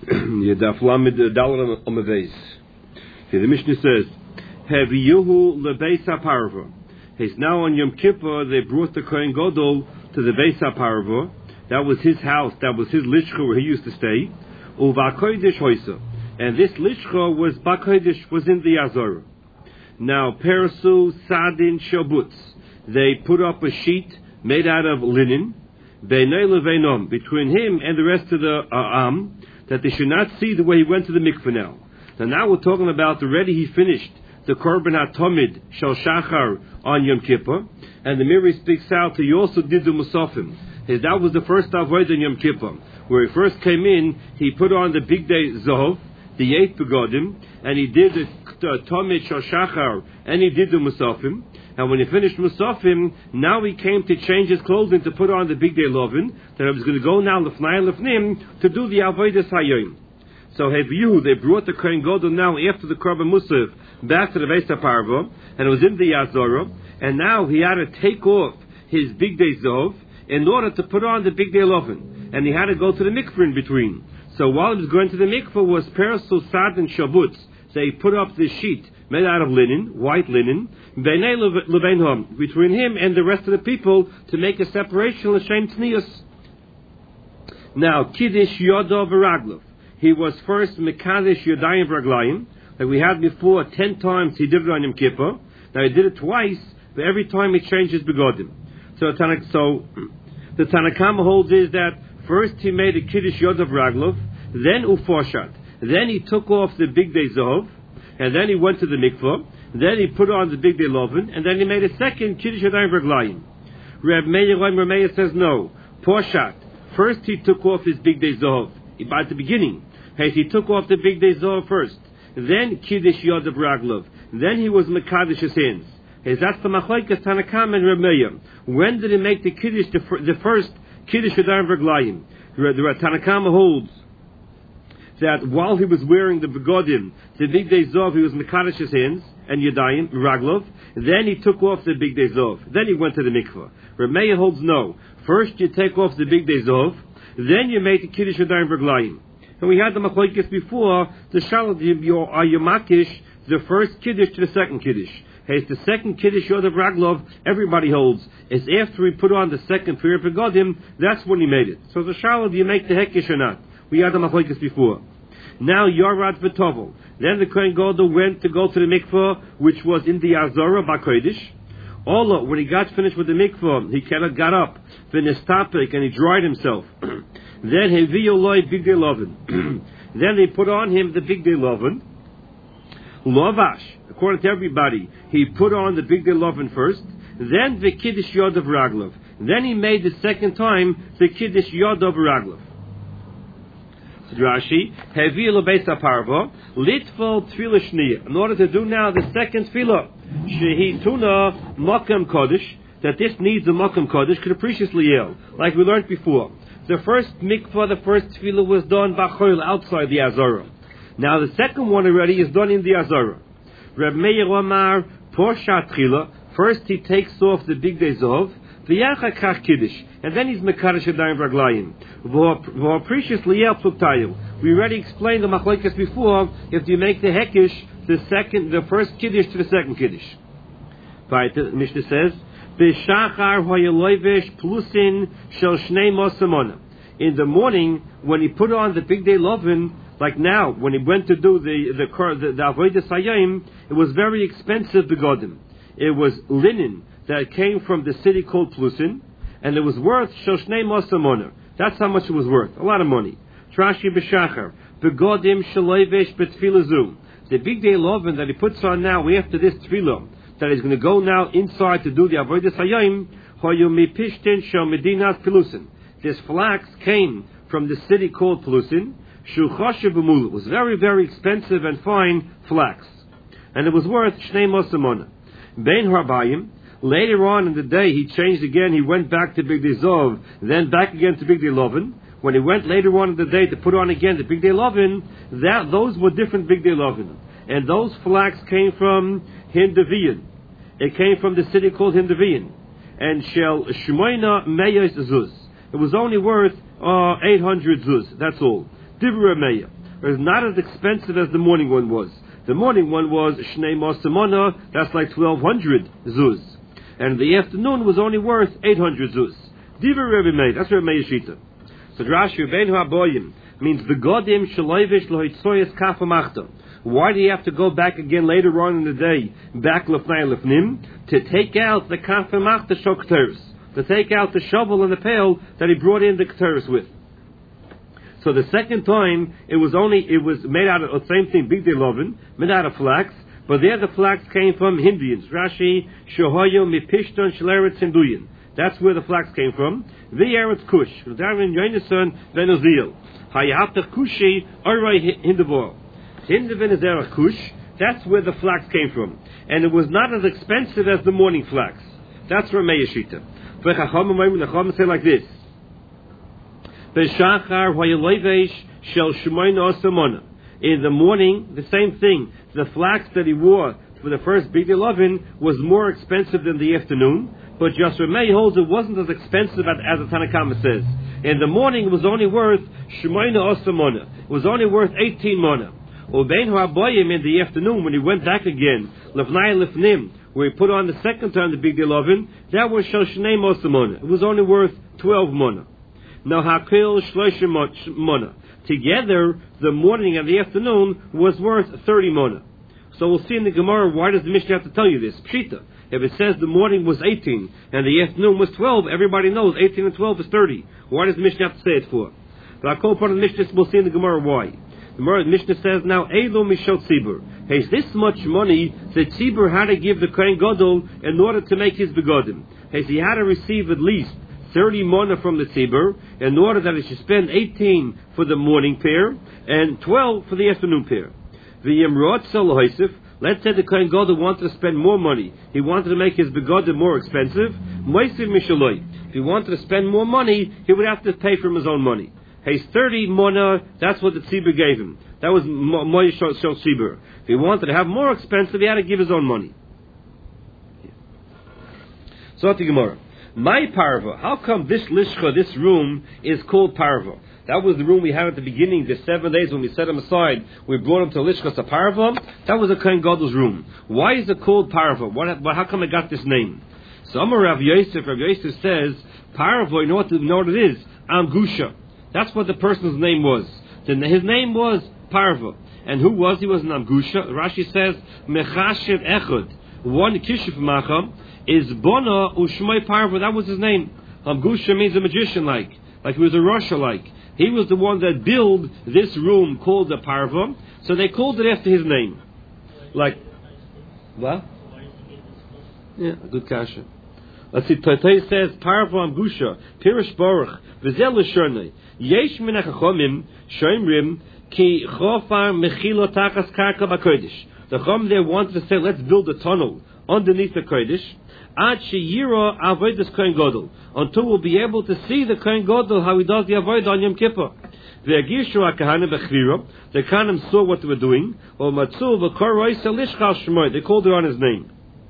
Yedaf Lamed Dalar Amaveis. The Mishnah says, Heviyuhu lebeis haparva. He's now on Yom Kippur. They brought the Kohen Gadol to the Beis HaParva. That was his house. That was his lishcha where he used to stay. Uvakodesh hoisa, and this lishcha was bakodesh, was in the Azara. Now Persu Sadin Shabutz. They put up a sheet made out of linen, beinei leveinom, between him and the rest of the Am, that they should not see the way he went to the mikveh now. Now we're talking about already he finished the Korban HaTomid Shel Shachar on Yom Kippur, and the Miri speaks out, he also did the Musafim. That was the first avodah in Yom Kippur. Where he first came in, he put on the big day Zohov, the 8th begodim, and he did the Tomid Shel Shachar, and he did the Musafim. And when he finished Musafim, now he came to change his clothing to put on the big day Lovin, that he was going to go now Lefnai Lefnim to do the Avodah Hayom. So they brought the Kohen Gadol now after the Korban Musaf back to the Beis HaParva, and it was in the Azara, and now he had to take off his big day Zov in order to put on the big day Lovin, and he had to go to the mikveh in between. So while he was going to the mikveh was Persu Sad and Shabutz. So he put up this sheet made out of linen, white linen, beinei leveinhom, between him and the rest of the people, to make a separation l'shem tznius. Now Kiddush Yodav v'Raglov. He was first Mekadesh Yodayim v'Raglayim, like we had before. 10 times he did it on Yom Kippur. Now he did it twice, but every time he changed his begodim. So the Tanakama holds is that first he made a Kiddush Yodav Raglov, then Ufoshat, then he took off the big day Zov, and then he went to the mikvah, then he put on the big day Lovin, and then he made a second Kiddush Yodayim v'Raglayim. Reb Meir says no. Poshat, first he took off his big day Zov. At the beginning, he took off the big day Zohar first, then Kiddush Yodav Raglov, then he was Mekadesh his hands. That's the Machlokes Tanakam and Reb Meir. When did he make the Kiddush, the first Kiddush Yodayim v'Raglayim? The Tanakam holds that while he was wearing the begodim, the big day Zohar, he was Mekadesh his hands and Yodayim Raglov. Then he took off the big day Zohar. Then he went to the mikvah. Reb Meir holds no. First you take off the big day Zohar, then you make the Kiddush Yodayim v'Raglayim. And we had the Machlokes before, the Shalad Yomakish, the first Kiddush to the second Kiddush. It's the second Kiddush Yodav Raglov, everybody holds. It's after he put on the second Pir Begodim, that's when he made it. So the Shalad, do you make the Hekish or not? We had the Machlokes before. Now Yorad v'Tovel. Then the Kohen Gadol went to go to the mikvah, which was in the Azara Bakodesh. Although when he got finished with the mikvah, he got up, v'nestapik, and he dried himself. Then he violoi big day Lovin. Then they put on him the big day Lovin. Lovash, according to everybody, he put on the big day Lovin first. Then the Kiddush Yodav Raglov. Then he made the second time the Kiddush Yodav Raglov. Rashi, Hevi lebeis haparva, litfol tefillah shniya. In order to do now the second tefillah, shehi tuna makam kodesh, that this needs a makam kodesh, capricious liyel, like we learned before. The first mikvah, the first tefillah was done b'choil outside the Azara. Now the second one already is done in the Azara. Reb Meir Omar poshat tefillah. First he takes off the big day Zov, v'yachar kach kiddush, and then he's Mekadesh Yodayim v'Raglayim. V'precious liyel pluktayu. We already explained the Machlokes before. If you make the hekish, the first kiddush to the second kiddush. Right, the Mishnah says, B'shachar hoyeloivish plusin shel shnei mosamona. In the morning, when he put on the big day Lovin, like now, when he went to do the Avodah Hayom, it was very expensive begodim. It was linen that came from the city called Plusin, and it was worth shel shnei mosamona. That's how much it was worth. A lot of money. Trashi b'shachar begodim shaloivish betfilazu. The big day Lovin that he puts on now after this tefillah, that he's going to go now inside to do the Avodah Hayom, hoyumi pishtin shel medinas Pelusin. This flax came from the city called Pelusin. Shuchashe b'mul. It was very, very expensive and fine flax, and it was worth shnei mosamona. Bein harbayim. Later on in the day, he changed again. He went back to big day Zov, then back again to big day Lovin. When he went later on in the day to put on again the big day Lovin, those were different big day Lovin, and those flax came from Hindavian. It came from the city called Hindavian. And shel shmoina meyos zuz. It was only worth 800 zuz. That's all. Divra Meya. It was not as expensive as the morning one was. The morning one was Shnei Mosamona, that's like 1,200 zuz. And the afternoon was only worth 800 zuz. Divra Rebbe Meir, that's Rebbe Meir Shita. So Rashi, Bein Ha'boyim, means the Godim Shaloivish Lohitzoyes Kafamachta. Why do you have to go back again later on in the day, back Lefnai Lefnim, to take out the Kafamachta Shokteris, to take out the shovel and the pail that he brought in the Keteris with? So the second time, it was made out of the same thing, Big Day Lovin, made out of flax, but there the flax came from Hindians. Rashi, Shohoyo Mipishton Shleretz Hinduyan. That's where the flax came from. The Eretz Kush, Darwin Yonason Venozil. Hayata Kushi, Oray Hindavor. Hindavin is Erech Kush, that's where the flax came from. And it was not as expensive as the morning flax. That's Ramei Yeshita. The Chacham say like this. In the morning, the same thing. The flax that he wore for the first Big Lovin was more expensive than the afternoon, but Yasramei holds it wasn't as expensive as the Tanakama says. In the morning, it was only worth Shemaina Osamona. It was only worth 18 Mona. Ubein Ha'aboyim in the afternoon, when he went back again, Lefnai Lefnim, where he put on the second time the Big Lovin, that was Shalshnei Mosamona. It was only worth 12 Mona. Now Hakil Shloshim Mona. Together, the morning and the afternoon was worth 30 Mona. So we'll see in the Gemara, why does the Mishnah have to tell you this? Pshita. If it says the morning was 18 and the afternoon was 12, everybody knows 18 and 12 is 30. Why does the Mishnah have to say it for? But I'll call part of the Mishnah, we'll see in the Gemara why. The Mishnah says now, Eilu Mishal Tzibur. Hey, this much money that Tzibur had to give the Kohen Gadol in order to make his begodim. Hey, he had to receive at least 30 Mona from the Tzibur in order that he should spend 18 for the morning pair and 12 for the afternoon pair. The Yemrot Salohisif. Let's say the Kohen Gadol wanted to spend more money. He wanted to make his begodim more expensive. Moisiv Mishaloi. If he wanted to spend more money, he would have to pay from his own money. He's 30 Mona, that's what the Tzibur gave him. That was Moy Shal Tzibur. If he wanted to have more expensive, he had to give his own money. So at the Gemara. My parva, how come this lishcha, this room, is called parva? That was the room we had at the beginning, the 7 days when we set him aside, we brought him to lishcha parva. That was a Kohen Gadol's room. Why is it called parva? How come it got this name? So Amar Rav Yosef says, parva, you know what it is? Amgusha. That's what the person's name was. His name was Parva. And who was he? Was an Amgusha. Rashi says, Mechashev Echad. One Kishif Macham is Bona Ushmai Parva. That was his name. Amgusha means a magician like he was a Rasha like. He was the one that built this room called the Parva. So they called it after his name. Like, what? Yeah, good kasha. Let's see, Tatei says, Parva Amgusha, Pirish Baruch, Vizel Shernei. Yesh min hachachomim shoimrim ki chofar mechilo tachas karka b'kodesh. The Chom there wanted to say, let's build a tunnel underneath the Kodesh. Ad sheyiro avodas Kohen Gadol, until we'll be able to see the Kohen Gadol how he does the avodah on Yom Kippur. Ve'agishu hakahanim bechvira. The Kahanim saw what they were doing. Or matzu v'koroi selishchal shmoy. They called it on his name.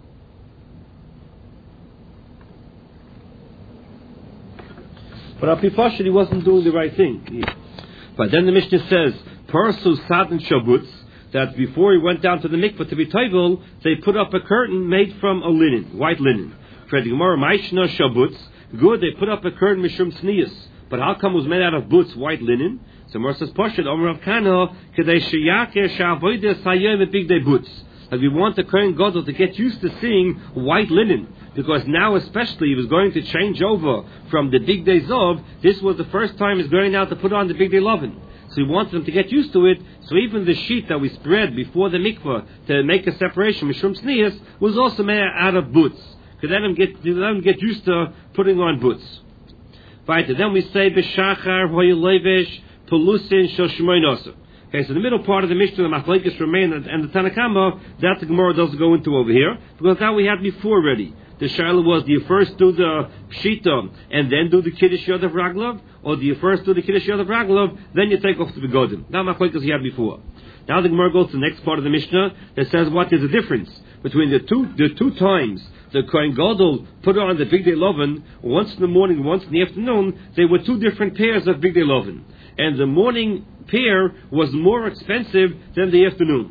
But Apifashid, he wasn't doing the right thing. But then the Mishnah says, Parsu Sadin Shabutz, that before he went down to the mikvah to be toivel, they put up a curtain made from a linen, white linen. For the Gemara, Maishna Shabutz, good, they put up a curtain Mishum Tznius. But how come it was made out of butz, white linen? So Gemara says, Pashid, Omer of Kana, Kedei Sheyake Shavoide Sayem et Big Day Butz. Like we want the Kohen Gadol to get used to seeing white linen, because now especially he was going to change over from the Big Day Zov. This was the first time he's going now to put on the Big Day Lovin. So he wants them to get used to it. So even the sheet that we spread before the mikvah to make a separation, Mishum Tznius, was also made out of boots. To let them get used to putting on boots. Right, then we say B'shachar Hoyelevish Pelusin Shel Shmoynosu. Okay, so the middle part of the Mishnah, the Machlekes remain, and the Tanakama, that the Gemara doesn't go into over here, because that we had before already. The Shaila was, do you first do the Pshita and then do the Kiddush Yod of Raglov, or do you first do the Kiddush Yod of Raglov, then you take off the Begodim? That Machlekes he had before. Now the Gemara goes to the next part of the Mishnah that says what is the difference between the two times the Kohen Gadol put on the Bigdei Loven, once in the morning, once in the afternoon, they were two different pairs of Bigdei Loven. And the morning pair was more expensive than the afternoon.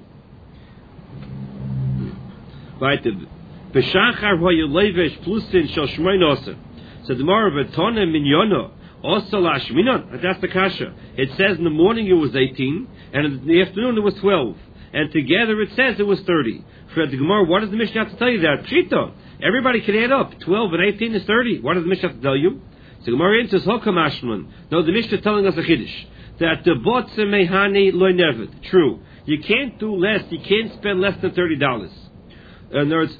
Right? B'shachar ho'yelevesh plusin shel shmoinasa. So the Gemara v'tona minyona also lashminon. That's the kasha. It says in the morning it was 18, and in the afternoon it was 12, and together it says it was 30. For the Gemara, what does the Mishnah have to tell you that? Pshita. Everybody can add up. 12 and 18 is 30. What does the Mishnah have to tell you? So the Gemara answers Hokamashman. No, the Mishnah is telling us a chiddush that the botze mehani loy nevet. True. You can't do less. You can't spend less than $30. In other words,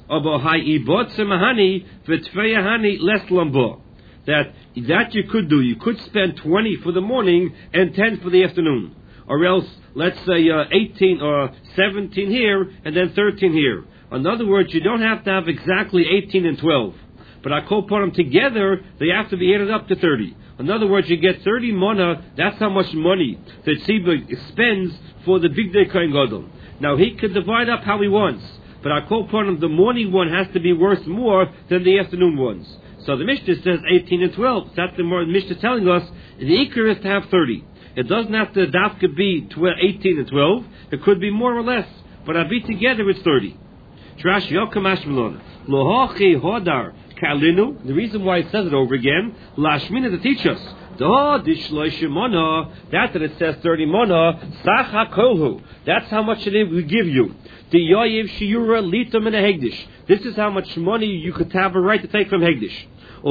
that you could do. You could spend 20 for the morning and 10 for the afternoon. Or else, let's say 18 or 17 here and then 13 here. In other words, you don't have to have exactly 18 and 12. But I put them together, they have to be added up to 30. In other words, you get 30 mana, that's how much money that Tzibah spends for the Bigdei Kohen Gadol. Now, he could divide up how he wants. But I call upon him, the morning one has to be worth more than the afternoon ones. So the Mishnah says 18 and 12. That's the Mishnah telling us the Iker is to have 30. It doesn't have to dafka be 18 and 12. It could be more or less. But I be together, it's 30. Trash Yokamash Milona. Lohochi Hodar Kalinu. The reason why it says it over again, Lashmina to teach us. That it says 30 mona, Sacha Kolhu. That's how much it will give you. The Yoyev Shiura Litam in a Hegdish. This is how much money you could have a right to take from Hegdish.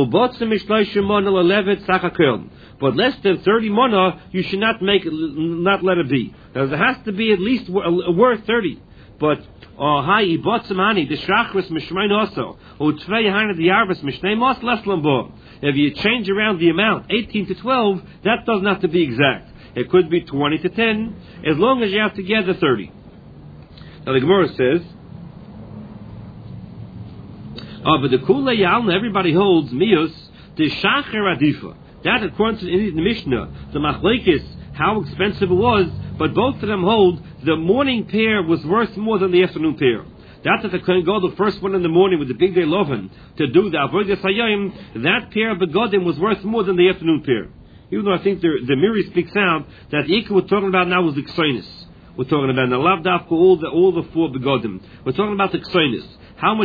But less than 30 mona, you should not let it be. Now, there has to be at least worth 30. But the Shachris Mishmain also, if you change around the amount, 18 to 12, that doesn't have to be exact. It could be 20 to 10, as long as you have together 30. Now the Gemara says, but the Kula Yalna, everybody holds Mios, the Shachar Adifa. That, according to the Mishnah, the Machlekes, how expensive it was, but both of them hold the morning pair was worth more than the afternoon pair. That's if the Kohen Gadol, the first one in the morning with the Bigdei Loven, to do the Avodas Hayom, that pair of Begodim was worth more than the afternoon pair. Even though I think the Miri speaks out that the Ikka we're talking about now was the Ksainis. We're talking about the Lavdafka, all the four Begodim. We're talking about the Ksainis. How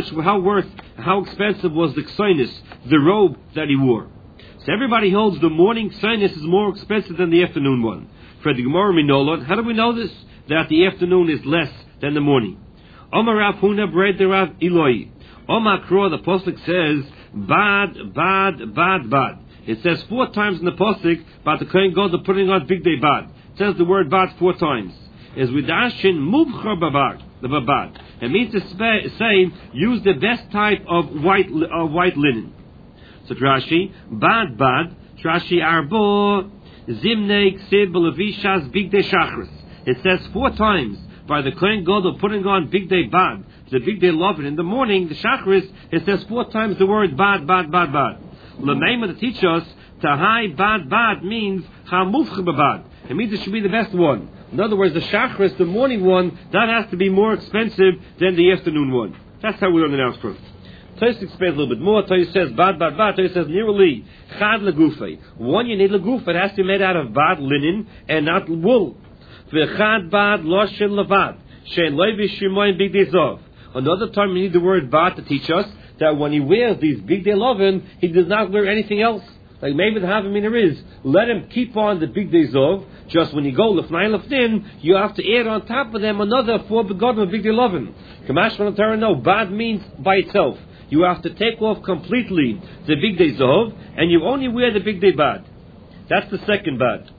expensive was the Ksainis, the robe that he wore? So everybody holds the morning Ksainis is more expensive than the afternoon one. For the Gemara Minolon, how do we know this? That the afternoon is less than the morning. Omar Rav Huna Bred the Rav Eloi. Omar Kro, the Pasuk says, Bad, Bad, Bad, Bad. It says 4 times in the Pasuk about the Kohen Gadol putting on Bigdei Bad. It says the word Bad 4 times. Is Vidashin Mubchar Babad, the Babad. It means to say, use the best type of white linen. So Rashi, Bad, Bad, Rashi Arbo, Zimne, Ksib, Belavishas, Bigdei Shachris. It says 4 times by the Kohen Gadol putting on Bigdei Bad, the Bigdei Loven. In the morning, the Shachris, it says 4 times the word Bad, Bad, Bad, Bad. L'meima to teach us, Tahai Bad, Bad means Hamufcha Babad. It means it should be the best one. In other words, the Shachris, the morning one, that has to be more expensive than the afternoon one. That's how we learn the now proof. Tais explains a little bit more. Tais says Bad, Bad, Bad. Tais says Nirali, Chad Legufay. One you need Legufay. It has to be made out of bad linen and not wool. V'chad bad loshen levad. Shein loivi shimoin bigdei zov. Another time we need the word bad to teach us that when he wears these Bigdei Loven, he does not wear anything else. Like maybe the Havamina is, let him keep on the Bigdei Zov. Just when you go lefnai lefnin, you have to add on top of them another 4 begodim of Bigdei Loven. Kamash from the Torah, no, bad means by itself. You have to take off completely the Bigdei Zov, and you only wear the Bigdei Bad. That's the second bad.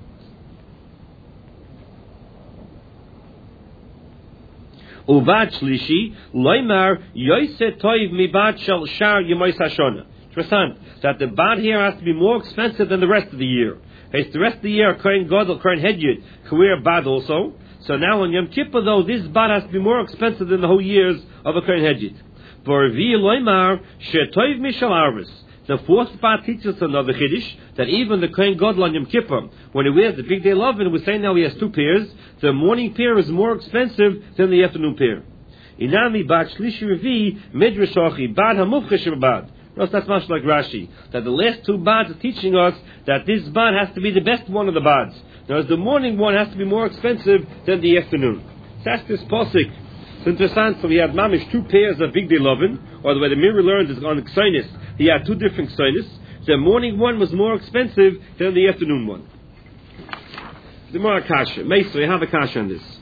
Uvad shlishi loymar yoyse toiv mibad shel shar yemois hashona. Interessant that the bad here has to be more expensive than the rest of the year. It's the rest of the year Kohen Gadol, Kohen Hedyot can wear bad also. So now on Yom Kippur though, this bad has to be more expensive than the whole years of a Kohen Hedyot. For Revi loymar shetoiv mishal arvis. The 4th part teaches us another chiddush that even the Kohen Gadol on Yom Kippur, when he wears the Bigdei Loven, we say now he has 2 pairs. The morning pair is more expensive than the afternoon pair. Inami bad shlishi revi midrash ochi bad hamufchesh bad. No, that's much like Rashi. That the last two bads are teaching us that this bad has to be the best one of the bads. Whereas the morning one has to be more expensive than the afternoon. That's this posik. It's interesting. So we had mamish 2 pairs of big day lovin, or the way the mirror learns is on Ksainis. He had 2 different Ksainis. The morning one was more expensive than the afternoon one. The more kasha. Meso, you have a kasha on this.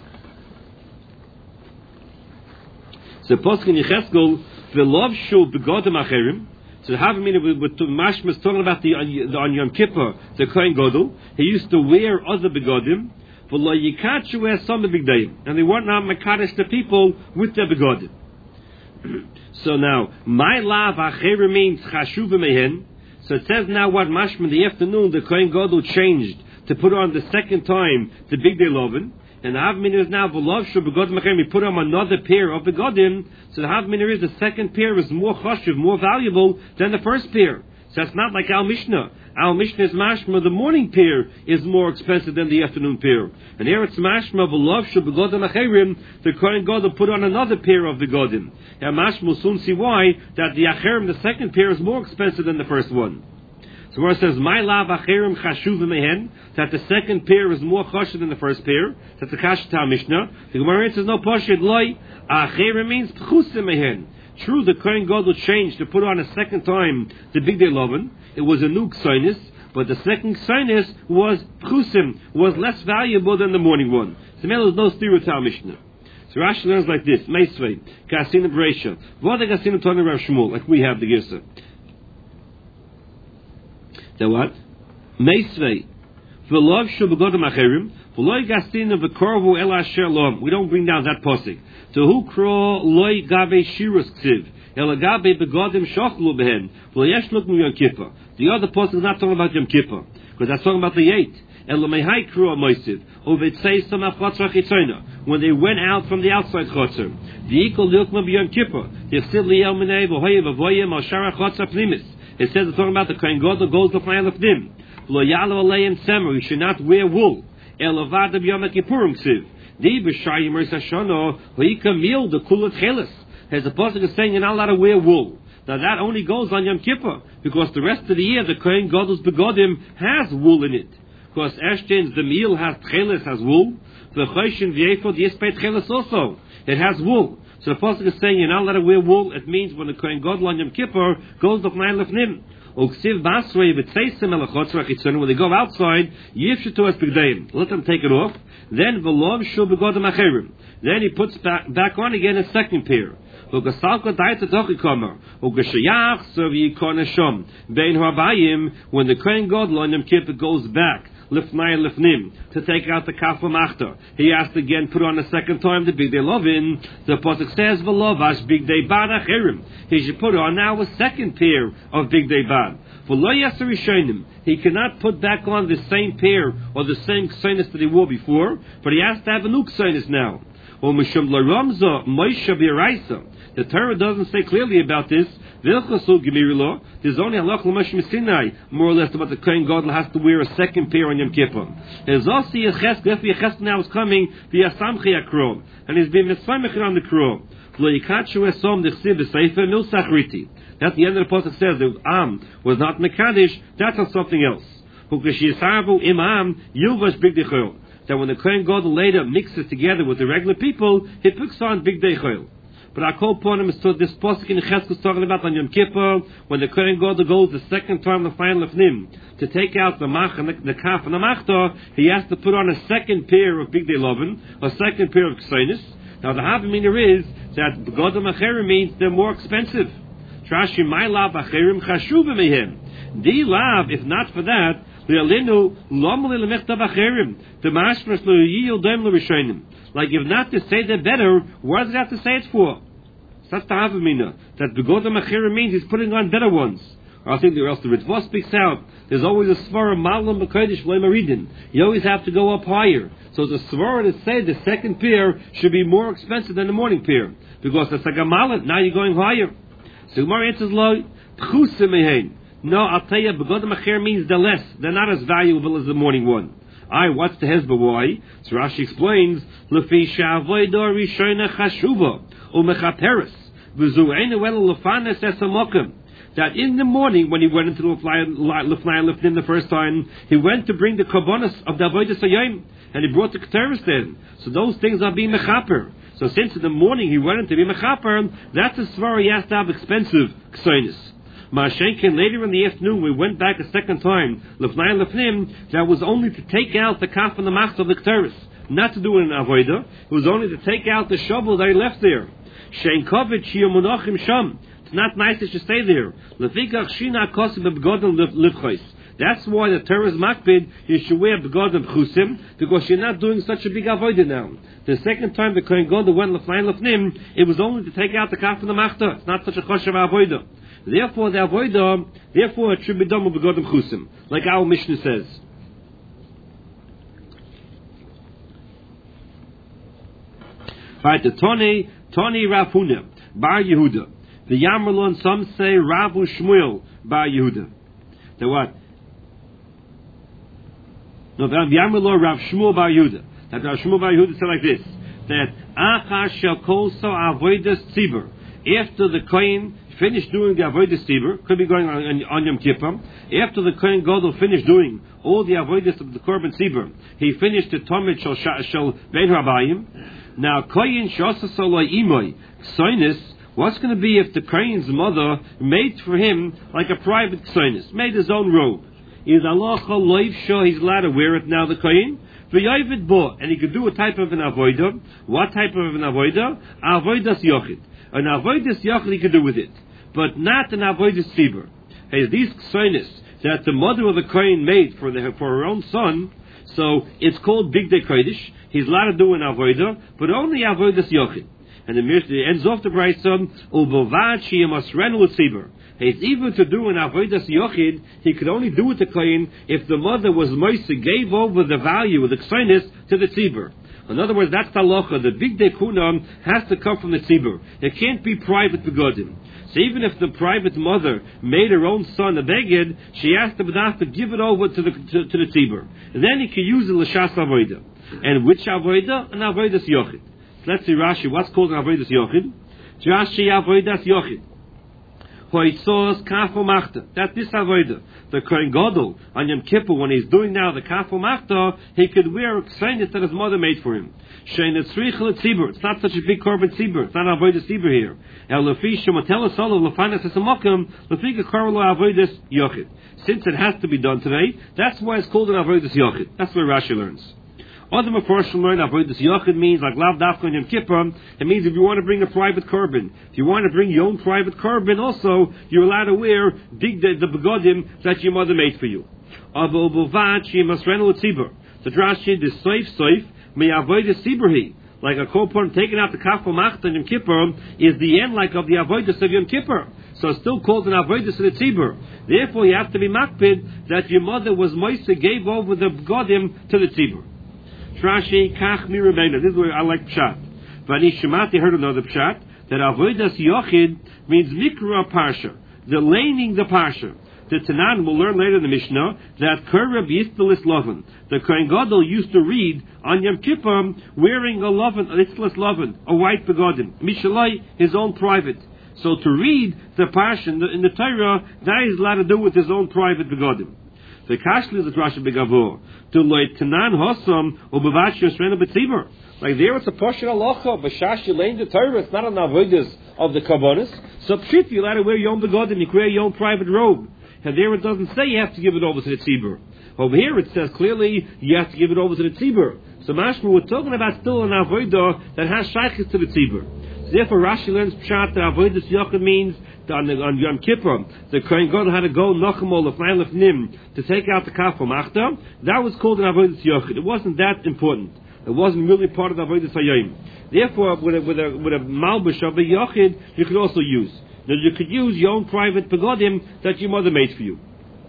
So posik in Yecheskel, v'lov shu begodim acherim. So have a meaning with Mashma is talking about on Yom Kippur, the Kohen Gadol. He used to wear other begodim, but lo yikachu wear some begdayim, and they weren't not makadosh the people with their begodim. So now, my lav acher means chashuv mehen. So it says now what Mashma in the afternoon the Kohen Gadol changed to put on the second time the big day lovin. And the Havminer is now v'lov shu begodim acherim. We put on another pair of begodim. So the Havminer is the second pair is more chashuv, more valuable than the first pair. So that's not like Al Mishnah. Al Mishnah is mashma. The morning pair is more expensive than the afternoon pair. And here it's mashma v'lov shu begodim acherim. The Kohen Gadol put on another pair of begodim. And mashma will soon see why that the acherim, the second pair, is more expensive than the first one. So where it says, my lav acherim chashuv mehen, that the second pair is more chashuv than the first pair, that's the kasha ta Mishnah. The Gemara says, no pashid loy, acherim means pchusim mehen. True, the Kohen Gadol changed to put on a second time the big day lovin. It was a new ksainis, but the second ksainis was pchusim, was less valuable than the morning one. So there was no theory ta Mishnah. So Rashi learns like this, Meisvei, Kasina Bereisha, Vada Kasina Tony Rav Shmuel, like we have the Girsa. The what? Meisvei. V'lov shu begodim acherim. V'loi gastin v'korvu el asher lom. We don't bring down that posik. To who kro loi gabe shirus ksiv. El gabe begodim shochlu behen. V'loyesh luk Yom Kippur. The other posik is not talking about Yom Kippur, because that's talking about the 8th. El mehai kro moisiv. Uvetzei samach chotzra chitzona. When they went out from the outside chotzer. V'ikol lukma b'Yom Kippur. Yifsid liyel menei v'hoye v'voyem al shara chotzer pnimis. It says it's talking about the Kohen Gadol goes to Fnei Lefnim. Lo yalo aleim semer. You should not wear wool. Elovad of Yom Kippurim ksiv. Di b'shayim eris hashono ho'ikamil the kulat chelis. As the pasuk is saying, you're not allowed to wear wool. Now that only goes on Yom Kippur, because the rest of the year the Kohen Gadol's begodim has wool in it. Because Ashton's the meal has chelis, has wool. The Choshen v'yefod yispeit chelis also. It has wool. So the pasuk is saying you're not allowed to wear wool. It means when the Kohen Gadol on Yom Kippur goes to Fnei Lefnim. When they go outside, let them take it off. Then he puts back on again a second pair. When the Kohen Gadol on Yom Kippur goes back Lifnai Lifnim to take out the kaf machta, he has to again put on a second time the big day lovin. The pasuk says v'lovash big day bad acherim. He should put on now a second pair of big day bad. He cannot put back on the same pair or the same ksainis that he wore before, but he has to have a new ksainis now. The Torah doesn't say clearly about this. There's only halach l'moshe Sinai, more or less, about the Kohen Gadol has to wear a second pair on Yom Kippur. There's also Yecheskel now is coming via Samchi Akro, and he's being mitzvah on the Kro. That's the end of the pasuk says the Am was not Mekadesh, that's on something else. That when the Kohen Gadol later mixes together with the regular people, he puts on big day chol. But our call upon him is to this pasuk in Cheskel is talking about on Yom Kippur, when the Kohen Gadol goes the second time the final Lefnim to take out the mach and the kaf and the machta, he has to put on a second pair of big day lovin, a second pair of ksainis. Now the havamina is that begodim acherim means they're more expensive. Trashi my lav acherim chashuv mehem. The lav, if not for that, like if not to say that better, what does it have to say it for? That's the havamina. That begodim acherim means he's putting on better ones. I think the Ritva speaks out. There's always a svara malam b'kodesh v'leimaridin. You always have to go up higher. So the svara to say the second pair should be more expensive than the morning pair, because that's like a malam. Now you're going higher. So Gemara answers lo pchusim mehein. No, I'll tell you, begodim acher means the less. They're not as valuable as the morning one. What's the hezbollah? Why? So Rashi explains, Lefi sha'avodah rishona chashuva. umechaperes v'zu'enu elu lefanes esamokim. That in the morning, when he went into the Lefnai Lefnim the first time, he went to bring the Kabbonis of the Avodas Hayom, and he brought the Keteris then. So those things are being mechaper. So since in the morning he went in to be mechaper, that's a svara he has to have expensive ksoinis. Ma'ashenkin, later in the afternoon, we went back a second time, Lefnai Lefnim, that was only to take out the kaf and the mach of the Keteris, not to do it in Avodah. It was only to take out the shovel that he left there. Shein kovit shiyah monachim sham. It's not nice that you stay there. That's why the Torah is makbid, you should wear begodim chusim, because you're not doing such a big avodah now. The second time the Kohen Gadol went lefnai lefnim, it was only to take out the kaf and the machta. It's not such a choshev avodah. Therefore, the avodah, it should be done with begodim chusim, like our Mishnah says. Right, the Toni Rav Huna, Bar Yehuda. The Yamerlon, some say Rabu Shmuel Bar Yehuda. The what? No, the Yamerlon Rav Shmuel Bar Yehuda. That Rav Shmuel Bar Yehuda said like this: that Achar shall call so avodas tzibur. After the Kohen finished doing the avodas tzibur, could be going on Yom Kippur. After the Kohen Gadol finished doing all the avodas of the Korban tzibur, he finished the Tomid shel Bein Rabayim. Now Kohen shasa soloi imoy ksoinis. What's going to be if the Kohen's mother made for him like a private ksoinis, made his own robe? Is Allah loiv sure he's allowed to wear it now, the Kohen? V'yovid bo, and he could do a type of an avodah. What type of an avodah? Avodas yochid. An avodas yochid he could do with it, but not an avodas tzibur. Hey, these ksoinis that the mother of the Kohen made for her own son, so it's called Bigdei Kodesh. He's allowed to do an avodah, but only avodas yochid. And the Mishnah ends off the Brayso, ubovad sheyemasrenu l'tzibur. It's even to do an avodas yochid, he could only do it to Kohen if the mother was moise, gave over the value of the ksoinis to the tzibur. In other words, that's the halacha. The bigdei kuna has to come from the tzibur. It can't be private begodim. So even if the private mother made her own son a beged, she has to give it over to the tzibur. And then he can use the l'shas avodah. And which avodah? An avodas yochid. Let's see Rashi. What's called an avodas yochid? Rashi avodas yochid. Hoitzos kaf u'machta. That's this avodah. The Kohen Gadol on Yom Kippur, when he's doing now the kaf u'machta, he could wear a ksenis that his mother made for him. Shein etzrich l'tzibur. It's not such a big korban tzibur. It's not an avodas tzibur here. El lefi shematela solo lefanas esamokim lefi gekarlo avodas yochid. Since it has to be done today, that's why it's called an avodas yochid. That's where Rashi learns. Other Mefarshim learn avodas yochid means like lav dafka on Yom Kippur. It means if you want to bring a private korban, if you want to bring your own private korban, also you're allowed to wear the begodim that your mother made for you. Avo bovad shemasrenu l'tzibur. The Rashi the soif me avodas tzibur. Like a korban taking out the kaf u'machta on Yom Kippur is the end like of the avodas of Yom Kippur. So it's still called an avodas to the tzibur. Therefore, you have to be makpid that your mother was moise, gave over the begodim to the tzibur. Rashi kach mirabena. This is where I like pshat. Vani shemati heard another pshat that avodas yochid means mikra parsha, the laning the parsha. The Tanan will learn later in the Mishnah that Kereb Yistelis Loven, the Kohen Gadol used to read on Yom Kippur wearing a loven, a Yistelis Loven, a white begodim, Mishalai, his own private. So to read the parsha in the Torah, that is allowed to do with his own private begodim. The Kashli is Rashi Begavur to loy Tanan Hosam or Bavash Yosrena Betzibur. Like there, it's a portion of Locha, Bashash Yelain the Torah. It's not an avodas of the Kabbonis. So pshit, you're allowed to wear your own begodim, you wear your own private robe. And there it doesn't say you have to give it over to the tzibur. Over here it says clearly you have to give it over to the tzibur. So mashma, we're talking about still an avodah that has shaykhs to the tzibur. So therefore Rashi learns pshat that avodas yochid means that on Yom Kippur the Kohen Gadol had to go nachamol lefnai lefnim to take out the kaf u'machta. That was called an avodas yochid. It wasn't that important. It wasn't really part of the avodas hayom. Therefore, with a malbush of a yochid, you could also use. Now you could use your own private begodim that your mother made for you.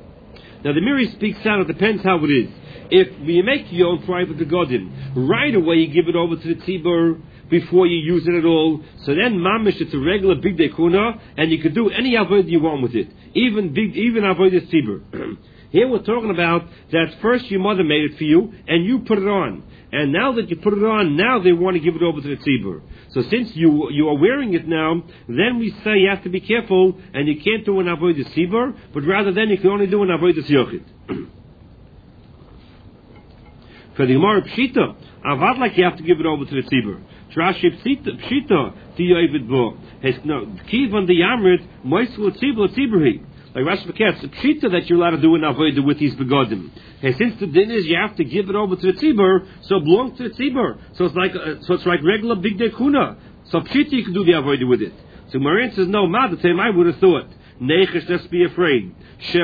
Now the Miri speaks out, it depends how it is. If you make your own private begodim, right away you give it over to the tzibur before you use it at all, so then mamish it's a regular bigdei kuna, and you could do any avodah you want with it, even avodah tzibur. Here we're talking about that first your mother made it for you, and you put it on. And now that you put it on, now they want to give it over to the tzibur. So since you are wearing it now, then we say you have to be careful, and you can't do an avodas tzibur, but rather then you can only do an avodas yochid. For the Gemara Pshita, avad like you have to give it over to the tzibur. Rashi Pshita, the yovid bo. No, kivan the yamrit moisul tzibur. Like Rashi Peketz, Pshita that you're allowed to do an avodah with these begodim. And since the din is you have to give it over to the tzibur, so it belongs to the tzibur. So it's like regular big day kuna. So Pshita you can do the avodah with it. So Marin says, no, ma, the time I would have thought. Nechesh, let's be afraid.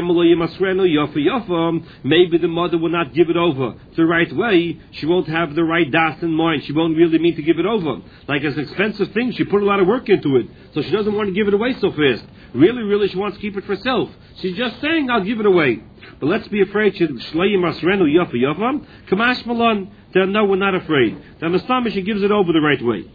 Maybe the mother will not give it over the right way. She won't have the right das in mind. She won't really mean to give it over. Like it's an expensive thing, she put a lot of work into it. So she doesn't want to give it away so fast. Really, she wants to keep it for herself. She's just saying, I'll give it away. But let's be afraid. Kamash Malon. Then no, we're not afraid. Then Mastama, she gives it over the right way.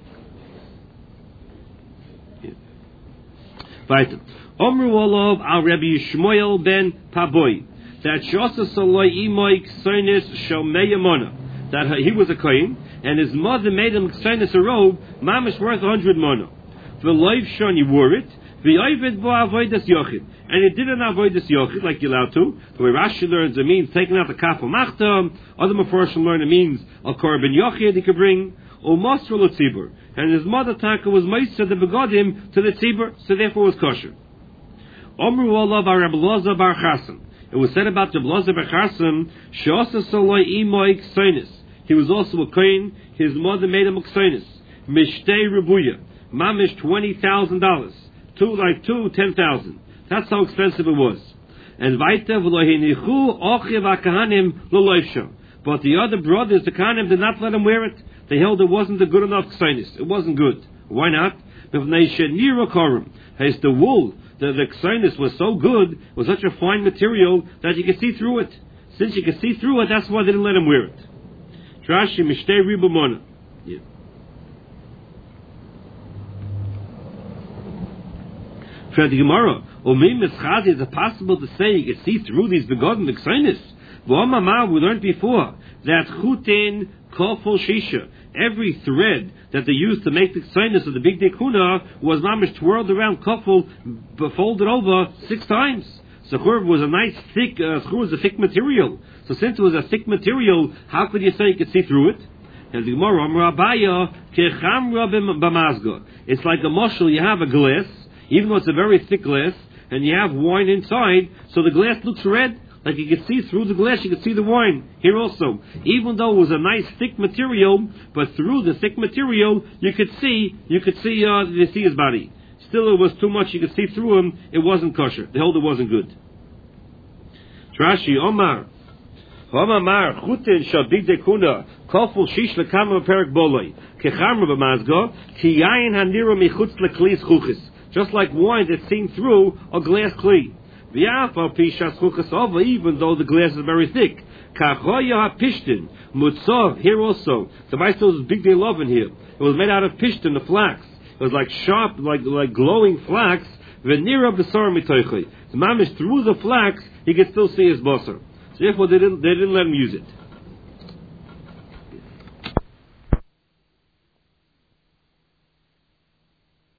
Right. Omru Olav al Rabbi Yishmael ben Paboy that Shosa Saloi Imoy Ksonis Shomeyamona that he was a kohen and his mother made him Ksonis a robe mamish worth 100 mona. The life shon he wore it. The Ovid bo avodas yochid and it didn't avodas yochid like you're allowed to. The way Rashi learns it means taking out the kafel machta. Other Mefarshim learn it means a korban yochid he could bring. Or Mosrul tzibur and his mother Taka was Meiser the begodim to the tzibur, so therefore it was kosher. Omru olav Rabbi Elazar bar Chasim. It was said about Rabbi Elazar bar Chasim, She'asa saloi imoy ksonis. He was also a kohen. His mother made him a ksonis. Mishtei rebuya, mamish $20,000. Two 10,000. That's how expensive it was. And weiter v'lohinichu ochiv hakahanim l'loifsho. But the other brothers, the kahanim, did not let him wear it. They held it wasn't a good enough ksonis. It wasn't good. Why not? As the wool. The ksonis was so good, was such a fine material that you could see through it. Since you could see through it, that's why they didn't let him wear it. Rashi Mishtei Ribamona. For the Gemara, is it possible to say you could see through these begotten ksonis? We learned before that chutin kofol shisha. Every thread that they used to make the ksonis of the big dekuna was mamish twirled around kofel, folded over 6 times. So churv was a nice thick, was a thick material. So since it was a thick material, how could you say you could see through it? And the Gemara, it's like a mushel. You have a glass, even though it's a very thick glass, and you have wine inside, so the glass looks red. Like you could see through the glass, you could see the wine. Here also, even though it was a nice thick material, but through the thick material, you could see his body. Still, it was too much. You could see through him. It wasn't kosher. The holder wasn't good. Rashi Omar Chutin Shabig Dekuna Koful Shish Lekama Perak Boloi Kechamra B'Mazgo Ki Yayin Hanira Michutz Leklis Chuchis. Just like wine that's seen through a glass kli. Even though the glass is very thick. Pishtin, Mutzov, here also. The Maestro is big day love in here. It was made out of pishtin, the flax. It was like sharp, like glowing flax. Venira b'sar mitoichoi. The mamish through the flax, he could still see his basar. So therefore they didn't let him use it.